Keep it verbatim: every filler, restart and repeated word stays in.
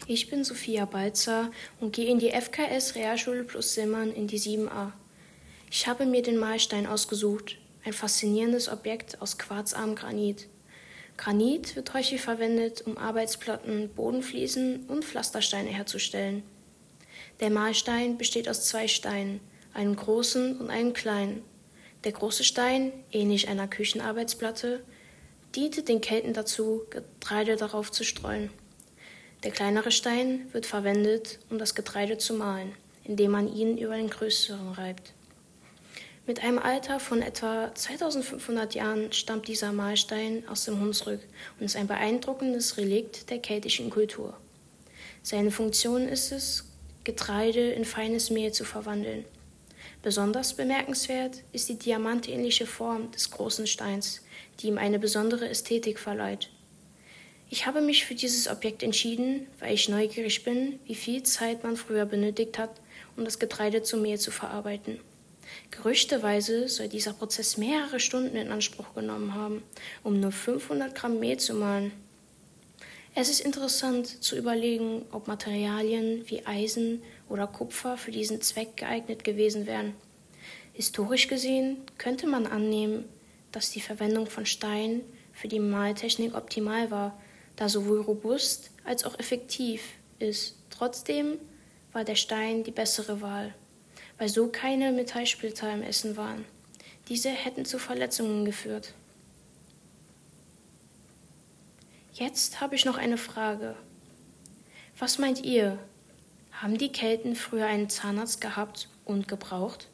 Ich bin Sophia Balzer und gehe in die F K S Realschule plus Simmern in die sieben a. Ich habe mir den Mahlstein ausgesucht, ein faszinierendes Objekt aus quarzarmem Granit. Granit wird häufig verwendet, um Arbeitsplatten, Bodenfliesen und Pflastersteine herzustellen. Der Mahlstein besteht aus zwei Steinen, einem großen und einem kleinen. Der große Stein, ähnlich einer Küchenarbeitsplatte, diente den Kelten dazu, Getreide darauf zu streuen. Der kleinere Stein wird verwendet, um das Getreide zu mahlen, indem man ihn über den größeren reibt. Mit einem Alter von etwa zweitausendfünfhundert Jahren stammt dieser Mahlstein aus dem Hunsrück und ist ein beeindruckendes Relikt der keltischen Kultur. Seine Funktion ist es, Getreide in feines Mehl zu verwandeln. Besonders bemerkenswert ist die diamantähnliche Form des großen Steins, die ihm eine besondere Ästhetik verleiht. Ich habe mich für dieses Objekt entschieden, weil ich neugierig bin, wie viel Zeit man früher benötigt hat, um das Getreide zu Mehl zu verarbeiten. Gerüchteweise soll dieser Prozess mehrere Stunden in Anspruch genommen haben, um nur fünfhundert Gramm Mehl zu mahlen. Es ist interessant zu überlegen, ob Materialien wie Eisen oder Kupfer für diesen Zweck geeignet gewesen wären. Historisch gesehen könnte man annehmen, dass die Verwendung von Stein für die Mahltechnik optimal war, da sowohl robust als auch effektiv ist. Trotzdem war der Stein die bessere Wahl, weil so keine Metallsplitter im Essen waren. Diese hätten zu Verletzungen geführt. Jetzt habe ich noch eine Frage. Was meint ihr? Haben die Kelten früher einen Zahnarzt gehabt und gebraucht?